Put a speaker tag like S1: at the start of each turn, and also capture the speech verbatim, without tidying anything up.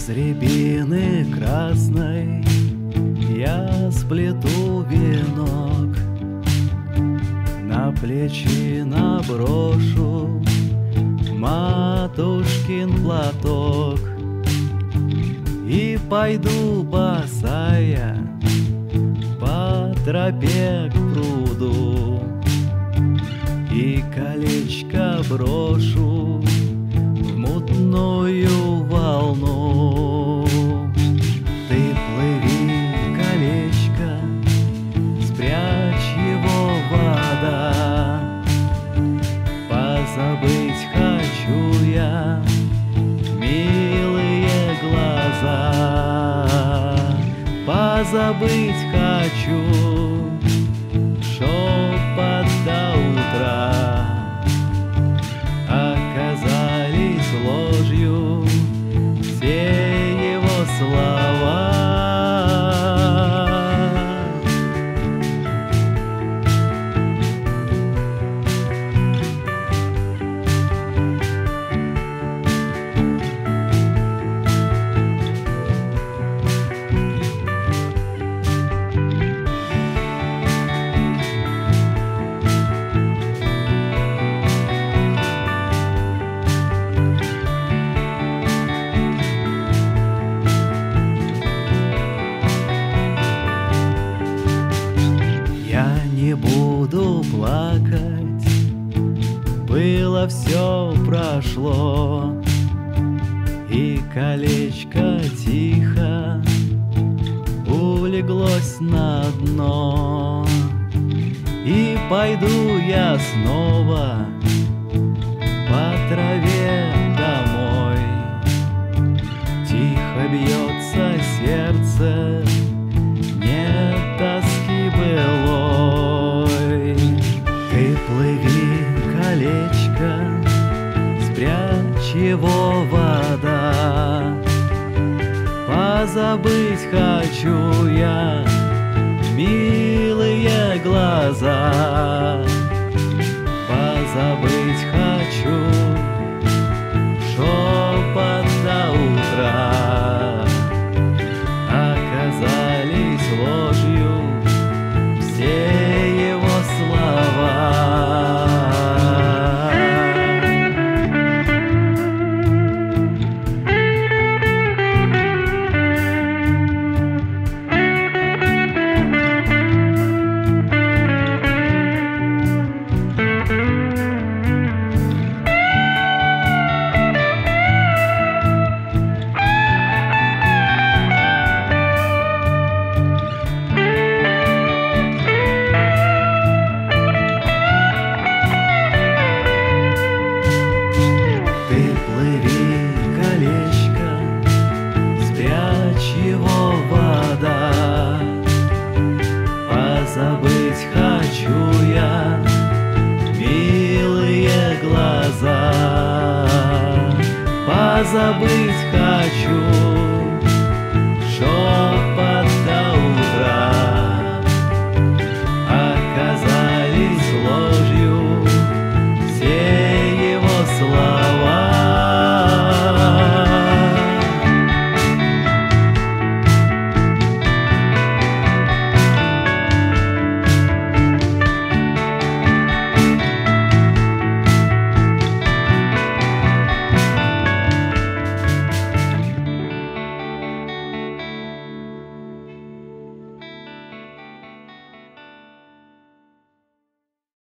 S1: Из рябины красной я сплету венок, на плечи наброшу матушкин платок и пойду босая по тропе к пруду, и колечко брошу в мутную волну. Ты плыви, колечко, спрячь его вода. Позабыть хочу я милые глаза, позабыть хочу шепот до утра. Оказались ложью все его слова. Я не буду плакать, было все прошло, и колечко тихо улеглось на дно. И пойду я снова по траве домой. Тихо бьется сердце, нет тоски былой. Ты плыви, колечко, спрячь его вода. Позабыть хочу я милые глаза, позабыть хочу шепот до утра. Оказались ложью все его слова. Позабыть хочу я милые глаза, позабыть хочу